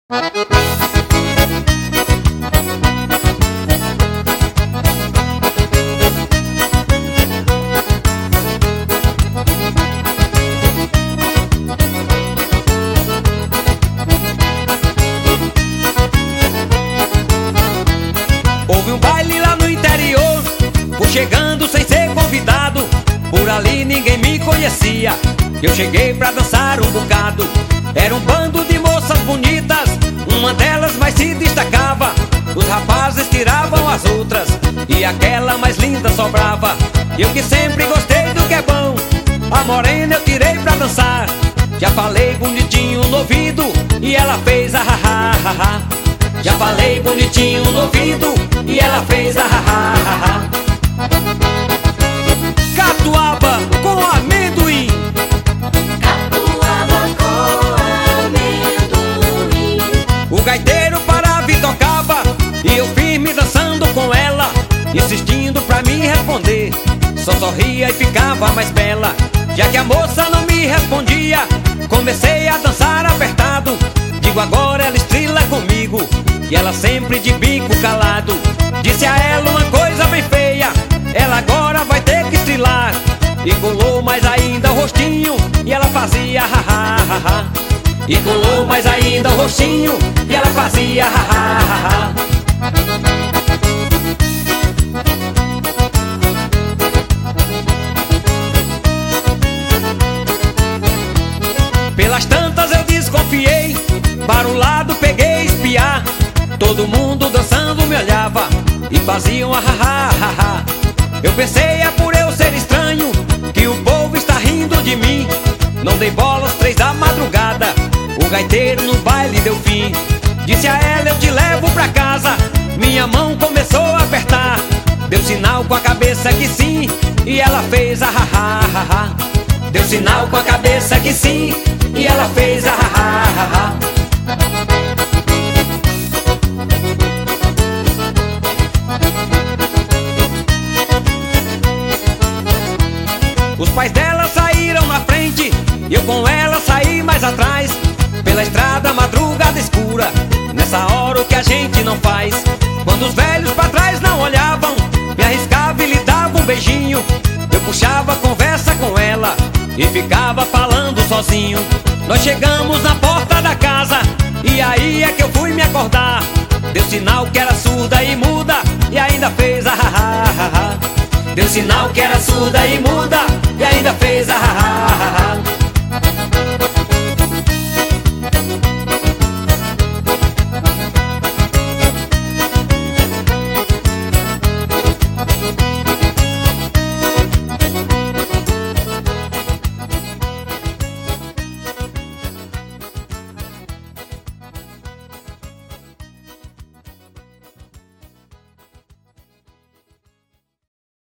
Houve um baile lá no interior, fui chegando sem ser convidado. Por ali ninguém me conhecia, eu cheguei pra dançar um bocado. Era um bando de moças bonitas, uma delas mais se destacava. Os rapazes tiravam as outras e aquela mais linda sobrava. Eu que sempre gostei do que é bom, a morena eu tirei pra dançar. Já falei bonitinho no ouvido e ela fez ah ah ah ah. Já falei bonitinho no ouvido e ela fez ah ah ah ah. Catuaba com amendoim. Catuaba com amendoim. O gaiteiro parava e tocava e eu firme dançando com ela, insistindo pra me responder. Só sorria e ficava mais bela. Já que a moça não me respondia, comecei a dançar apertado. Digo agora ela estrila comigo, e ela sempre de bico calado. Disse a ela uma coisa bem feia, ela agora vai ter que estrilar. E colou mais ainda o rostinho e ela fazia ha ha ha ha. E colou mais ainda o rostinho e ela fazia ha ha ha ha. Pelas tantas eu desconfiei, para o lado peguei espiar. Todo mundo dançando me olhava e faziam ah ah ah ah. Eu pensei é por eu ser estranho que o povo está rindo de mim. Não dei bola às 3 da madrugada, o gaiteiro no baile deu fim. Disse a ela eu te levo pra casa, minha mão começou a apertar. Deu sinal com a cabeça que sim e ela fez ah ah ah ah. Deu sinal com a cabeça que sim e ela fez ah ah ah ah. Os pais dela saíram na frente, eu com ela saí mais atrás. Pela estrada madrugada escura, nessa hora o que a gente não faz. Quando os velhos pra trás não olhavam, me arriscava e lhe dava um beijinho. Eu puxava conversa com ela e ficava falando sozinho. Nós chegamos na porta da casa e aí é que eu fui me acordar. Deu sinal que era surda e muda e ainda fez ah ah ah ah. Deu sinal que era surda e muda e ainda fez ah ah.